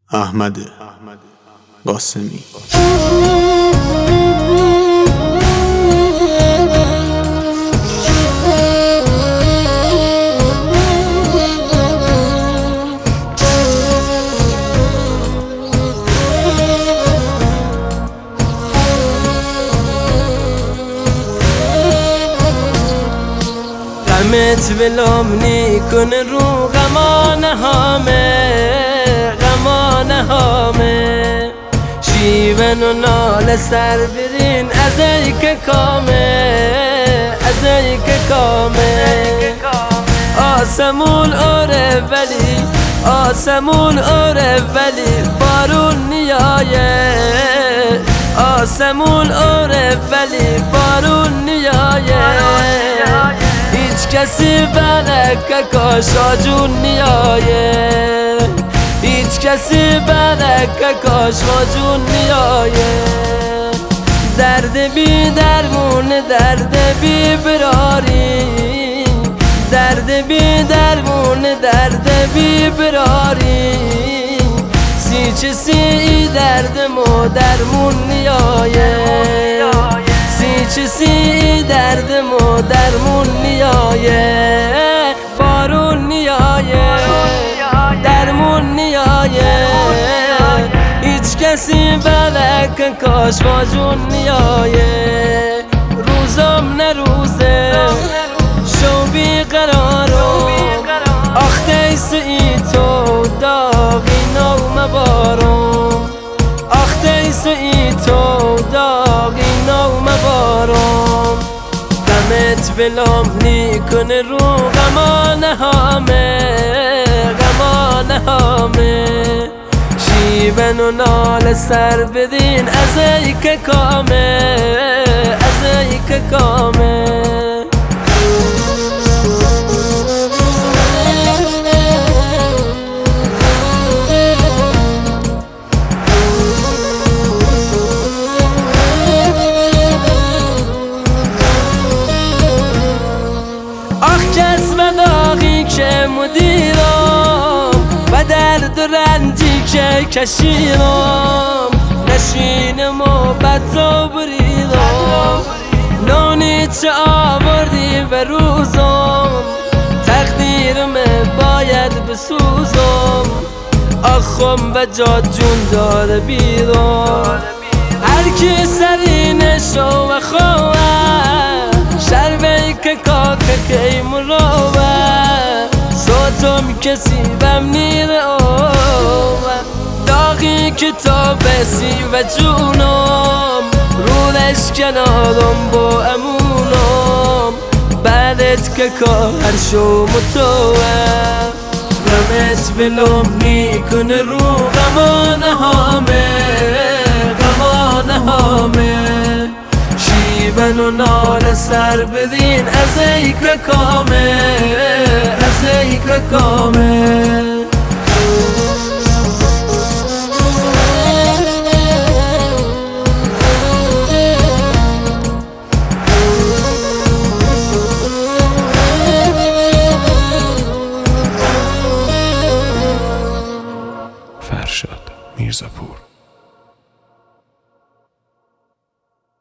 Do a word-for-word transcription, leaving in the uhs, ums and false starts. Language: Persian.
احمد قاسمی. غمت ولم نیکنه رو غمانه هامه غمانه هامه شیون و نال سر برین از ای که کامه از ای که کامه آسمون آره ولی آسمون آره ولی بارون نیایه آسمون آره ولی بارون نیایه هیچ کسی بلکه کاشا جون نیایه هیچ کسی بلکه کاشا جون نیایه درد بی درمون درد بی براری درد بی درمون درد بی براری سی چه سی درد مو درمون نیایه سی چه سی درد مو درمون نیایه بارون نیایه درمون نیایه هیچ کسی بلکه کاش با جون نیایه روزم نه روزه شو بی قرارم آخته سی تو داغی نو مبارم آخته سی تو داغی نو مبارم غمت بلم نیکنه رو غمانه هامه غمانه هامه شیون و نال سر بدین از ای که کامه از ای که کامه که مدیرم و درد و رنجی که کشیدم نشینم و بد را بریدم نانی چه آوردی و روزم تقدیرم باید بسوزم آخم و جاد جون داره بیرم هر کی سرینشو و خواه شربه که کاکه که مروه صوتم کسی بم نیره اوه داغی که تا بسی و جونم رودش کنارم با امونم بعدت که کار شو متوه غمت بلم نیکنه رو غمانه هامه غمانه هامه شیون و نال سر بدین از ای که کامه از ای که کامه